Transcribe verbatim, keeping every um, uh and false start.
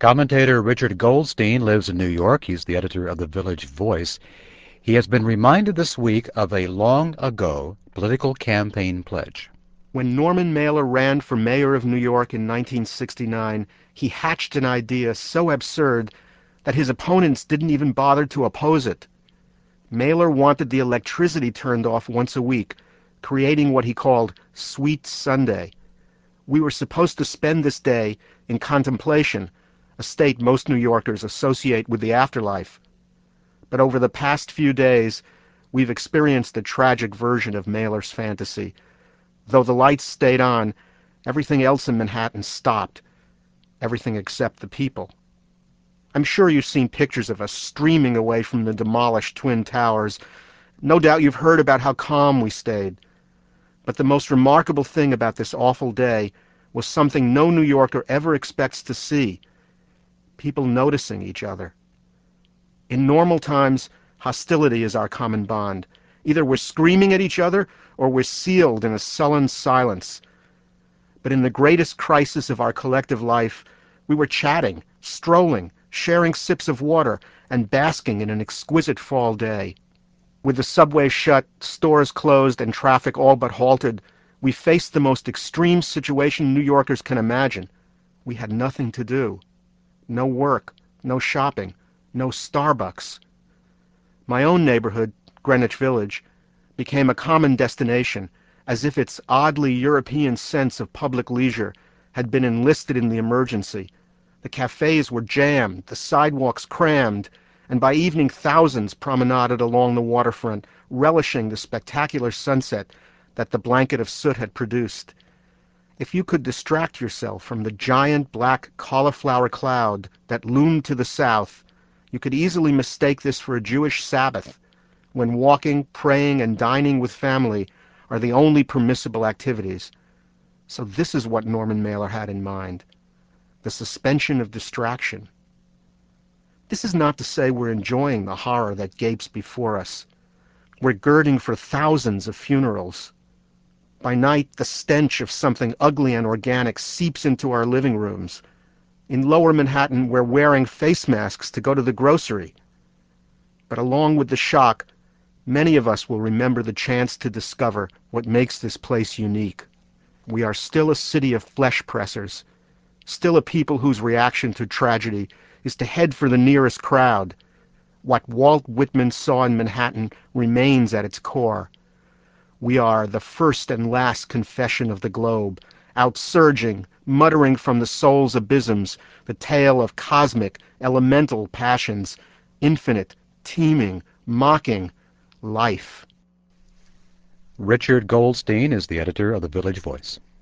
Commentator Richard Goldstein lives in New York. He's the editor of the Village Voice. He has been reminded this week of a long-ago political campaign pledge. When Norman Mailer ran for mayor of New York in nineteen sixty-nine, he hatched an idea so absurd that his opponents didn't even bother to oppose it. Mailer wanted the electricity turned off once a week, creating what he called Sweet Sunday. We were supposed to spend this day in contemplation, a state most New Yorkers associate with the afterlife. But over the past few days, we've experienced a tragic version of Mailer's fantasy. Though the lights stayed on, everything else in Manhattan stopped. Everything except the people. I'm sure you've seen pictures of us streaming away from the demolished Twin Towers. No doubt you've heard about how calm we stayed. But the most remarkable thing about this awful day was something no New Yorker ever expects to see. People noticing each other. In normal times, hostility is our common bond. Either we're screaming at each other, or we're sealed in a sullen silence. But in the greatest crisis of our collective life, we were chatting, strolling, sharing sips of water, and basking in an exquisite fall day. With the subway shut, stores closed, and traffic all but halted, we faced the most extreme situation New Yorkers can imagine. We had nothing to do. No work, no shopping, no Starbucks. My own neighborhood, Greenwich Village, became a common destination, as if its oddly European sense of public leisure had been enlisted in the emergency. The cafes were jammed, the sidewalks crammed, and by evening thousands promenaded along the waterfront, relishing the spectacular sunset that the blanket of soot had produced. If you could distract yourself from the giant black cauliflower cloud that loomed to the south, you could easily mistake this for a Jewish Sabbath, when walking, praying, and dining with family are the only permissible activities. So this is what Norman Mailer had in mind: the suspension of distraction. This is not to say we're enjoying the horror that gapes before us. We're girding for thousands of funerals. By night, the stench of something ugly and organic seeps into our living rooms. In lower Manhattan, we're wearing face masks to go to the grocery. But along with the shock, many of us will remember the chance to discover what makes this place unique. We are still a city of flesh pressers, still a people whose reaction to tragedy is to head for the nearest crowd. What Walt Whitman saw in Manhattan remains at its core. We are the first and last confession of the globe, outsurging, muttering from the soul's abysms, the tale of cosmic, elemental passions, infinite, teeming, mocking life. Richard Goldstein is the editor of the Village Voice.